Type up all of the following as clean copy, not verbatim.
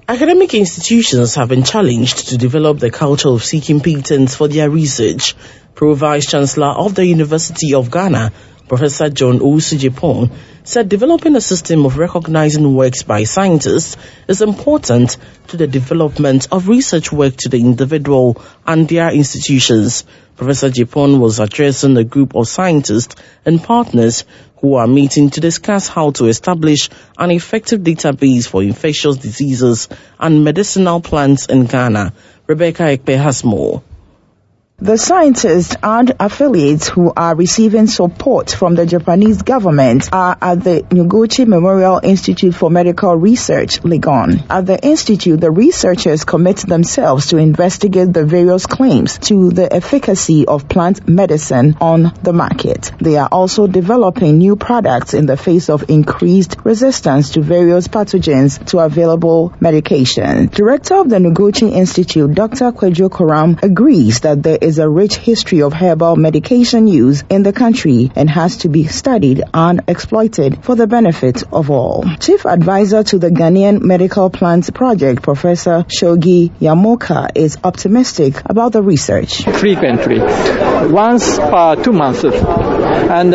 Academic institutions have been challenged to develop the culture of seeking patents for their research. Pro-Vice Chancellor of the University of Ghana, Professor John Owusu-Agyepong, said developing a system of recognizing works by scientists is important to the development of research work to the individual and their institutions. Professor Agyepong was addressing a group of scientists and partners who are meeting to discuss how to establish an effective database for infectious diseases and medicinal plants in Ghana. Rebecca Ekpe has more. The scientists and affiliates who are receiving support from the Japanese government are at the Noguchi Memorial Institute for Medical Research, Legon. At the institute, the researchers commit themselves to investigate the various claims to the efficacy of plant medicine on the market. They are also developing new products in the face of increased resistance to various pathogens to available medication. Director of the Noguchi Institute, Dr. Kwadwo Koram, agrees that there is a rich history of herbal medication use in the country and has to be studied and exploited for the benefit of all. Chief Advisor to the Ghanaian Medical Plants Project, Professor Shogi Yamoka, is optimistic about the research. Frequently, once per 2 months, and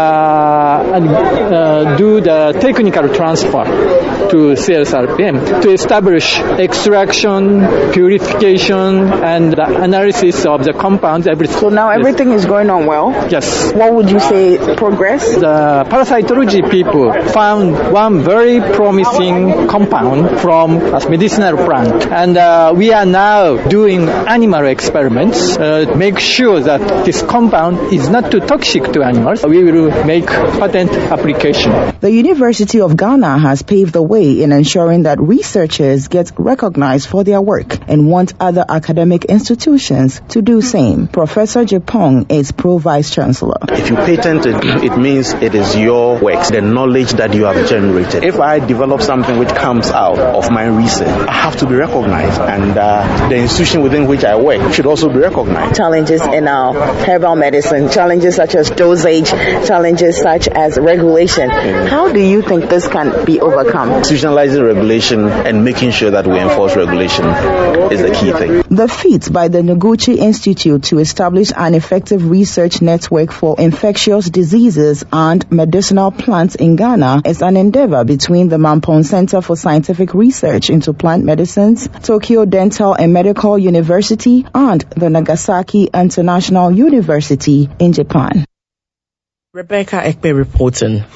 do the technical transfer to CSRPM to establish extraction, purification, and analysis of the compounds. Everything. So now everything is going on well? Yes. What would you say progress? The parasitology people found one very promising compound from a medicinal plant, and we are now doing animal experiments, make sure that this compound is not too toxic to animals. We will make patent application. The University of Ghana has paved the way in ensuring that researchers get recognized for their work and want other academic institutions to do same. Professor Agyepong is Pro-Vice Chancellor. If you patent it, it means it is your work, the knowledge that you have generated. If I develop something which comes out of my research, I have to be recognized, and the institution within which I work should also be recognized. Challenges in our herbal medicine, challenges such as dosage, challenges such as regulation. How do you think this can be overcome? Institutionalizing regulation and making sure that we enforce regulation is the key thing. The feat by the Noguchi Institute to establish an effective research network for infectious diseases and medicinal plants in Ghana is an endeavor between the Mampong Center for Scientific Research into Plant Medicines, Tokyo Dental and Medical University, and the Nagasaki International University in Japan. Rebecca Ekpe reporting.